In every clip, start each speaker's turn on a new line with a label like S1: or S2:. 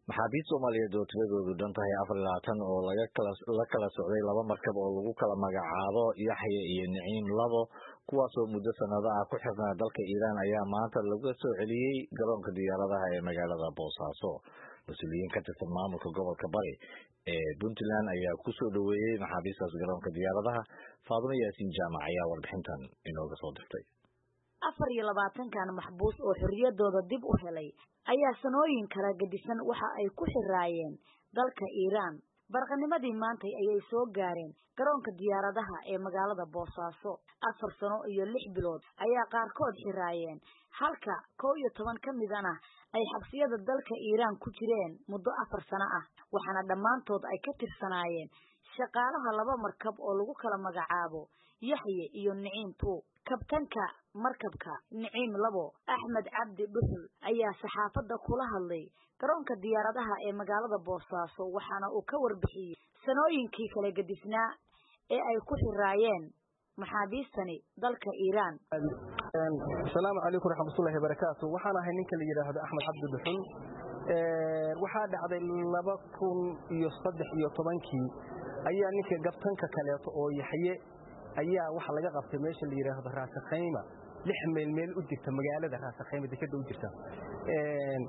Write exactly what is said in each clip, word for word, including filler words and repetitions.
S1: maxaabiis Soomaaliyeed oo tiradoodu dhan tahay afar iyo labaatan oo laga kala la kala socday laba markab oo lagu kala magacaabo Yaxye iyo Naciim labo kuwaas oo muddo sanado ah ku xirnaa dalka Iiraan ayaa maanta lagu soo celiyay garoonka diyaaradaha ee magaalada Boosaaso. Mas'uuliyiin ka tirsan maamulka gobolka Bari ee Puntland ayaa ku soo dhaweeyay maxaabiistaas garoonka diyaaradaha. Faadimo Yaasiin Jaamac ayaa warbixintan inooga soo dirtay.
S2: afar iyo labaatan kan maxbuus oo xorriyadooda dib u helay ayaa sanooyin kala gadisan waxa ay ku xiraayeen dalka Iiraan. barqanimadii maantay ayay soo gaareen garoonka diyaaradaha ee magaalada Boosaaso. afar sano iyo lix bilood ayaa qaarkood xiraayeen halka kow iyo toban ka midana ay xabsiyada dalka Iiraan ku jireen muddo afar sano ah, waxaana dhammaantood ay ka tirsanaayeen shaqaalaha laba markab oo lagu kala magacaabo Yaxye iyo Naciim two. kabtanka markabka Naciim labo Axmed Cabdi Dhuxul ayaa saxaafadda kula hadlay garoonka diyaaradaha ee magaalada Boosaaso, waxaana uu ka warbixiyay sanooyinkii kala gadisnaa ee ay ku xiraayeen maxaabiistani dalka Iiraan.
S3: Assalaamu calaykum waraxmatullaahi wabarakaatuh. waxaan ahay ninka la yiraahdo Axmed Cabdi Dhuxul. ee waxa dhacday laba kun iyo saddex iyo tobankii ayaa ninka kabtanka kale oo Yaxye ayaa waxa laga qabtay meesha la yiraahdo Raasakheema lix meel meel u jirta magaalada Raasakheema dekada u jirta. ee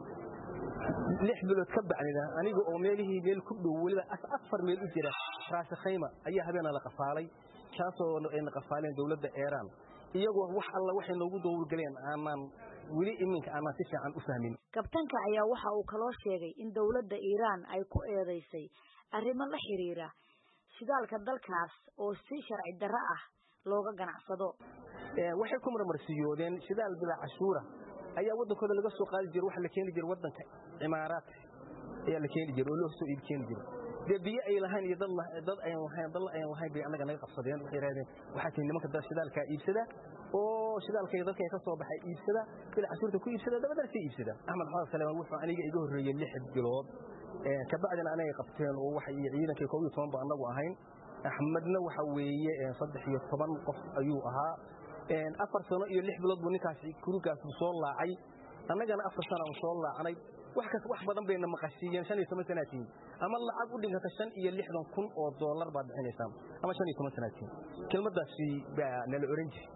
S3: lix bilood ka bacdina aniga oo meelihii meel ku dhow waliba afar meel u jira Raasakheema ayaa habeena la qafaalay, kaasoo ay qafaaleen dawladda Iiraan iyagoo wax alla waxay noogu dowgaleen aanan wili iminka aanan si fiican u fahmin.
S2: kabtanka ayaa waxa uu kaloo sheegay in dawladda Iiraan ay ku eedeysay arrimo la xiriira shidaalka dalkaas oo si sharci darro ah looga ganacsado.
S3: ee waxay ku marmarsiyoodeen shidaal bila cashuura ayaa wadankooda laga soo qaadi jiray, waxa la keeni jiray wadanka Imaaraat ayaa la keeni jiray oo loo soo iib keeni jiray. deebiye ay lahayn iyo dad dad ay lahayn dad ay lahayn bay anaga naga qabsadeen. waxay raadeen waxa tiin nimanka dad shidaalka iibsada oo shidaalka dadka ka soo baxay iibsada bila cashuurta ku iibsada dabadar si iibsada. Axmed Xasan Salmaan wuxuu aniga iga horreeyay lix bilood ee ka bacdina anaga qabteen oo waxay ciidanka kow iyo toban ba anagu ahayn. Axmedna waxa weeye saddex iyo toban qof ayuu ahaa. ee afar sano iyo lix bilood buu ninkaas kurugaas soo laacay, annagana afar sano oo soo laacanay. wax ka wax badan bayna maqashiyeen shan iyo toban sanaatiin ama lacag u dhiganta shan iyo lixdan kun oo dollar baad bixinaysaa ama shan iyo toban sanaatiin. kelmadaasi baa nala oran jiray.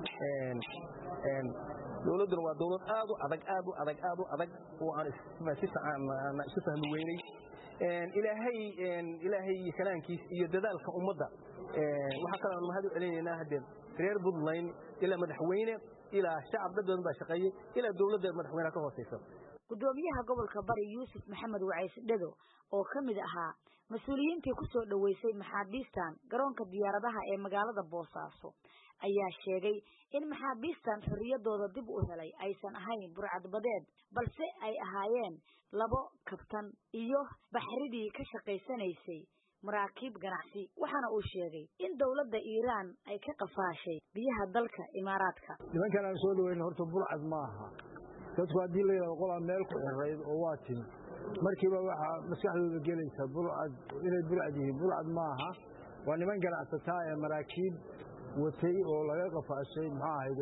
S3: een een dawladdu waa dawlad aad u adag aad u adag aad u adag oo aan si fiican isu fahmi weynay. een ilaahay een ilaahay kalaankiis iyo dadaalka ummadda ee waxa kale oo mahad u celinaynaa hadeen reer Puntland ila madaxweyne ila shacab dadweyne baa shaqeeyay ila dawladda madaxweynaha ka hooseysa.
S2: gudoomiyaha gobolka Bari Yuusuf Maxamed Wacays Dhado oo kamid ahaa mas'uuliyiintii ku soo dhaweysay maxaabiistan garoonka diyaaradaha ee magaalada Boosaaso ayaa sheegay in maxaabiistan xorriyadooda dib u helay aysan ahayn burcad badeed balse ay ahaayeen labo kabtan iyo baxridii ka shaqeysanaysay maraakiib ganacsi. waxaana uu sheegay in dawladda Iiraan ay ka qafaashay biyaha dalka Imaaraadka.
S4: nimankan aan soo dhaweyn horta burcad maaha, dadku haddii la yiraahdo qolaa meel ku xirayd oo waa tin markiiba waxa maskaxdooda gelaysa burcad inay burcad yihiin. burcad maaha, waa niman ganacsataa ee maraakiib watay oo laga qafaashay maxaa ahayd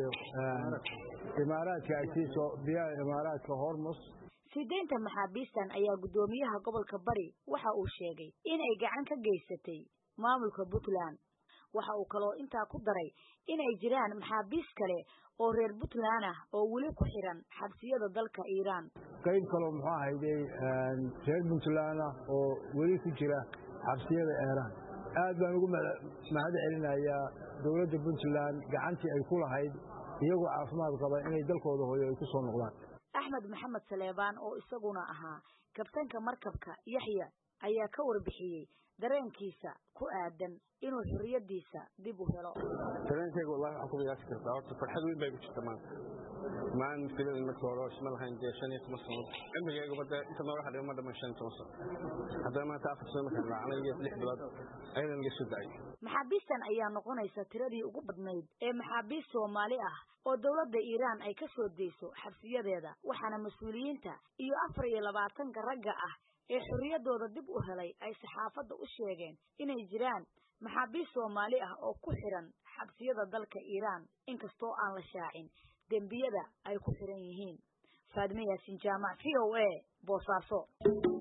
S4: Imaaraadka agtiisa biyaha Imaaraadka Hormuz.
S2: sideenta maxaabiistan ayaa gudoomiyaha gobolka Bari waxa uu sheegay in ay gacan ka geysatay maamulka Puntland. waxa uu kaloo intaa ku daray in ay jiraan maxaabiis kale oo reer Puntland ah oo wali ku xiran xabsiyada dalka Iiraan.
S4: qayb kale maxaa ahayd reer Puntland ah oo wali ku jira xabsiyada Iiraan. aad baan ugu mahad celinayaa dawladda Puntland gacantii ay ku lahayd iyagoo caafimaad qaba inay dalkooda hooyo ay ku soo noqdaan.
S2: Axmed Maxamed Salmaan oo isaguna ahaa kabtanka markabka Yaxye ayaa ka warbixiyay dareenkiisa ku aadan inuu xorriyadiisa dib u helo.
S5: dareenkaygu wallahi waxa ku yaas kartaa horta farxad weyn bay ku jirtaa maanta. maan filan ma soo roosh ma lahayn shan iyo toban sano cimrigaygu bada inta ma waxa dhimo dhamaan shan iyo toban sano haddana maanta afar sano markaan laacnay iyo lix bilood ayaan la soo daayay.
S2: maxaabiistan ayaa noqonaysa tiradii ugu badnayd ee maxaabiis Soomaali ah oo dawladda Iiraan ay ka soo deyso xabsiyadeeda, waxaana mas'uuliyiinta iyo afar iyo labaatan ka ragga ah ee xorriyadooda dib u helay ay saxaafadda u sheegeen inay jiraan maxaabiis Soomaali ah oo ku xiran xabsiyada dalka Iiraan inkastoo aan la shaacin dembiyada ay ku xiran yihiin. Faadimo Yaasiin Jaamac, V O A, Boosaaso.